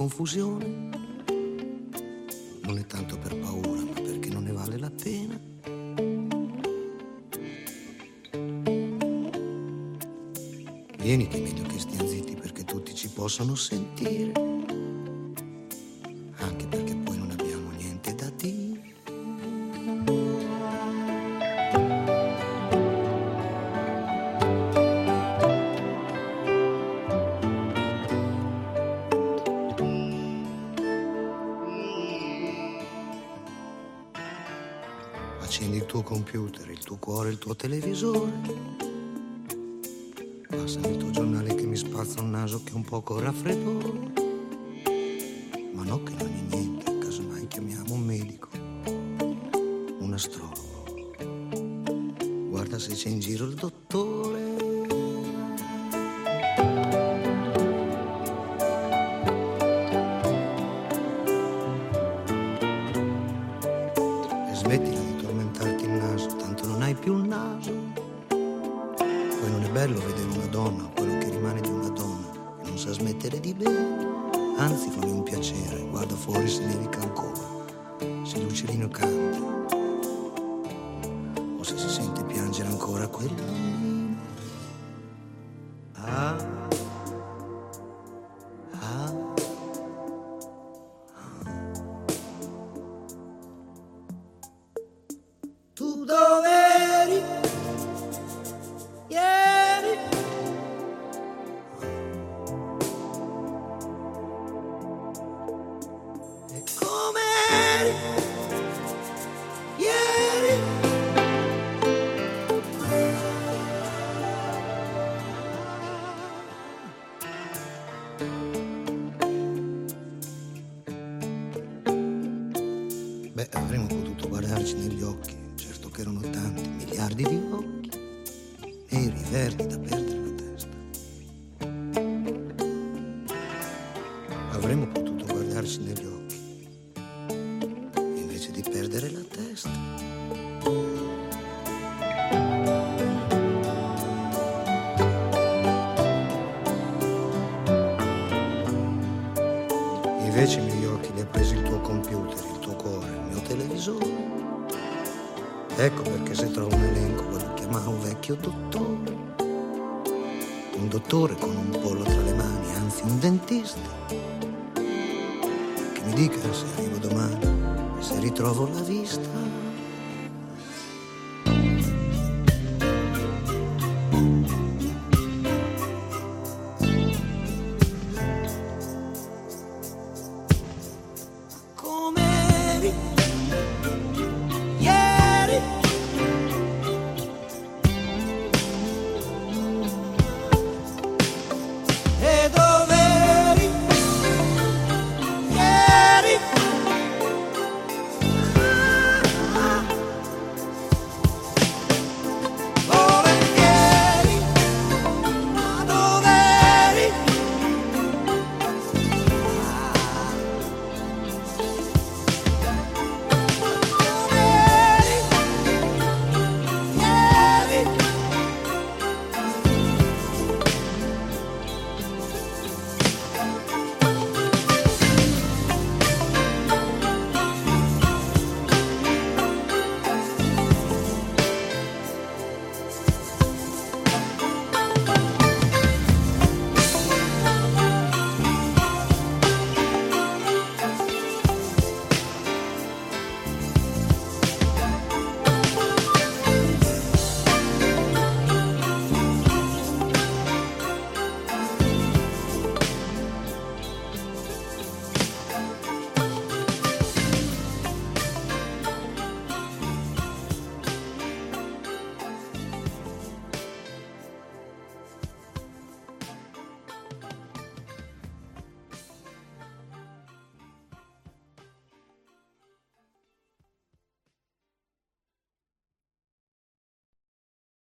confusione. Non è tanto per paura, ma perché non ne vale la pena. Vieni che è meglio che stiamo zitti perché tutti ci possano sentire, anche perché poi non abbiamo niente da dire. Accendi il tuo computer, il tuo cuore, il tuo televisore. Passami il tuo giornale che mi spazza un naso che è un poco raffreddore. Ma no che non è niente, casomai chiamiamo un medico, un astrologo. Guarda se c'è in giro il dottore. E smettila di tormentarti il naso, tanto non hai più il naso. Poi non è bello vedere una donna, quello che rimane di una donna, che non sa smettere di bere. Anzi, fammi un piacere, guarda fuori se nevica ancora, se l'uccellino canta, o se si sente piangere ancora quel bambino. Ah, ah, ah. Tu dove eri ieri? E come eri ieri? Beh, avremmo potuto guardarci negli occhi, certo che erano tanti, miliardi di occhi, neri, verdi, da perdere la testa. Avremmo potuto guardarci negli occhi, invece di perdere la testa. Invece i miei occhi li ha presi il tuo computer, il tuo cuore, il mio televisore. Ecco perché se trovo un elenco voglio chiamare un vecchio dottore. Un dottore con un pollo tra le mani, anzi un dentista, che mi dica se arrivo domani e se ritrovo la vista.